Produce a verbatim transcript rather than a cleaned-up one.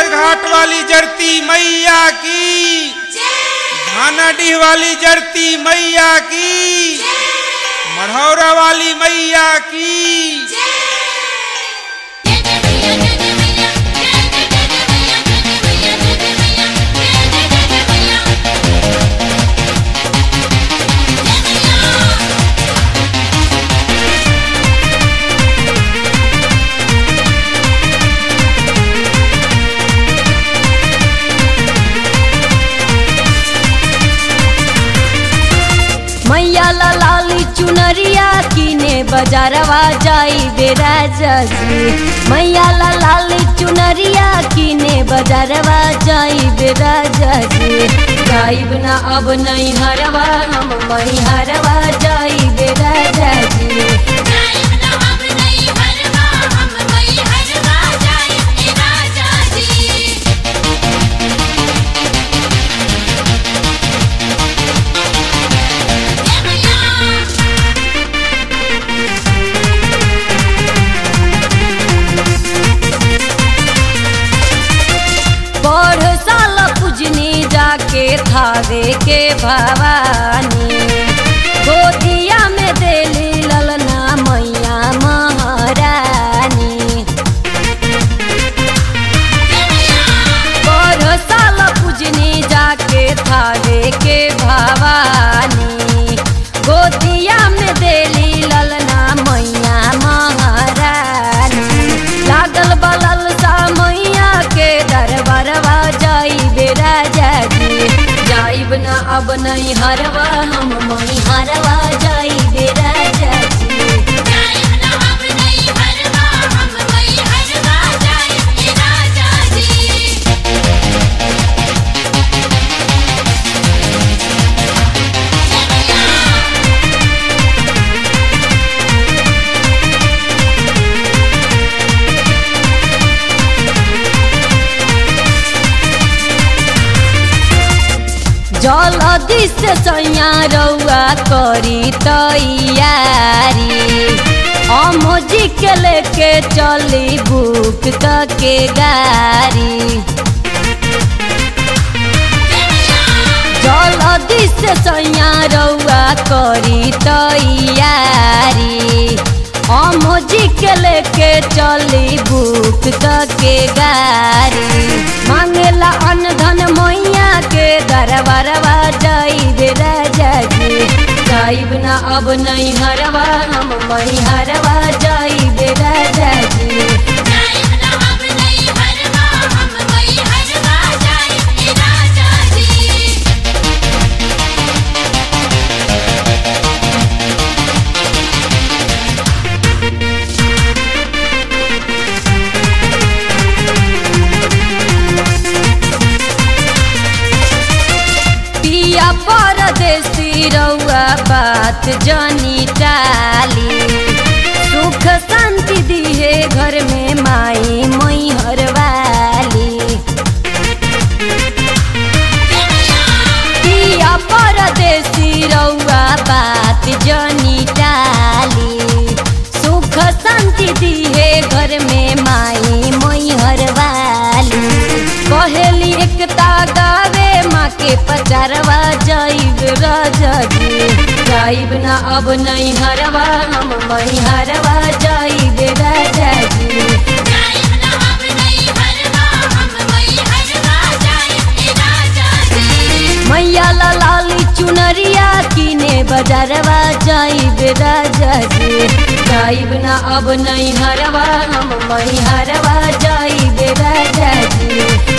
बलुआसर घाट वाली जरती मैया की, भानाडीह वाली जरती मैया की, मढ़ौरा वाली मैया की। मैया ला लाली चुनरिया कीने बजारवा जाई बेराजा जी। मैया ला लाली चुनरिया कीने बजारवा जाई बेराजा जी। जाइब ना अब नहीं हरवा हम मई हरवा जाई बेराजा जी। पढ़ साल पूजनी जाके थावे के भवानी, गोदिया में देली ललना मैया महारानी। पढ़ साल पूजनी जाके थावे के भवानी, गोदिया में देली ललना मैया महारानी। लागल बलल सा मैया के दरबारवा जाई बेराजा जी। जाइब ना अब नहीं हरवा हम मई हरवा जाई बेराजा जी। जल्दी से सैया रउआ करी तैयारी, अमोजी के लेके चली बुक के गाड़ी। जल्दी से सैया रउआ करी तैयारी, अमोजी के लेके चली बुक के गाड़ी। मांगेला अन्न धन मैया के दरबारवा जाई बेराजा जी। जाइब ना अब नहीं हरवा हम मई हरवा जाई बेराजा जी। पिया परदेसी रउआ बात जानी टाली, सुख शांति दिहे घर में माई मई हरवाली। पिया परदेसी रउआ बात जानी टाली, सुख शांति दिहे घर में माई मई हरवाली। कहेली एकता गावे माँ के पचारवा जाइब राजा जी। जाइब ना अब नहीं हरवा हम मई हरवा जाइब राजा जी। मैया ला लाली चुनरिया कीने बजारवा जाइब राजा जी। जाइब ना अब नहीं हरवा हम मई हरवा जाइब राजा जी।